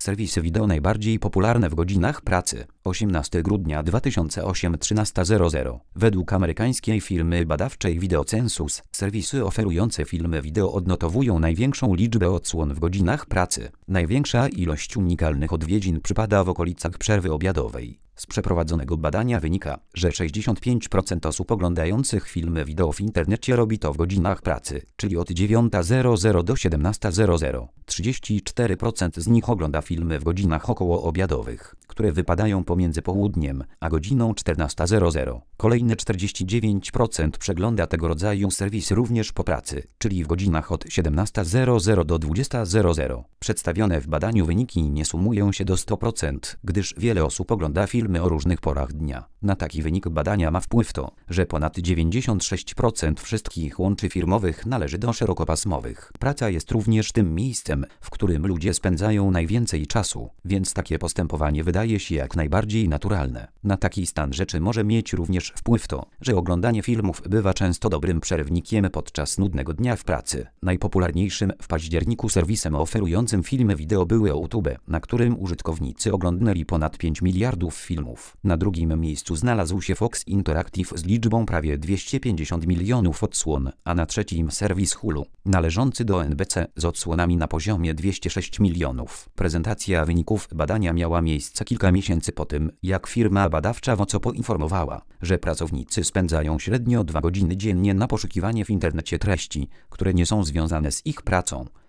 Serwisy wideo najbardziej popularne w godzinach pracy. 18 grudnia 2008 13:00. Według amerykańskiej firmy badawczej Video Census, serwisy oferujące filmy wideo odnotowują największą liczbę odsłon w godzinach pracy. Największa ilość unikalnych odwiedzin przypada w okolicach przerwy obiadowej. Z przeprowadzonego badania wynika, że 65% osób oglądających filmy wideo w internecie robi to w godzinach pracy, czyli od 9:00 do 17:00. 34% z nich ogląda filmy w godzinach okołoobiadowych, które wypadają pomiędzy południem a godziną 14:00. Kolejne 49% przegląda tego rodzaju serwis również po pracy, czyli w godzinach od 17:00 do 20:00. Przedstawione w badaniu wyniki nie sumują się do 100%, gdyż wiele osób ogląda filmy o różnych porach dnia. Na taki wynik badania ma wpływ to, że ponad 96% wszystkich łączy firmowych należy do szerokopasmowych. Praca jest również tym miejscem, w którym ludzie spędzają najwięcej czasu, więc takie postępowanie wydaje się jak najbardziej naturalne. Na taki stan rzeczy może mieć również wpływ to, że oglądanie filmów bywa często dobrym przerwnikiem podczas nudnego dnia w pracy. Najpopularniejszym w październiku serwisem oferującym filmy wideo był YouTube, na którym użytkownicy oglądnęli ponad 5 miliardów filmów. Na drugim miejscu znalazł się Fox Interactive z liczbą prawie 250 milionów odsłon, a na trzecim serwis Hulu, należący do NBC z odsłonami na poziomie 206 milionów. Prezentacja wyników badania miała miejsce kilka miesięcy po tym, jak firma badawcza Voco poinformowała, że pracownicy spędzają średnio 2 godziny dziennie na poszukiwanie w internecie treści, które nie są związane z ich pracą.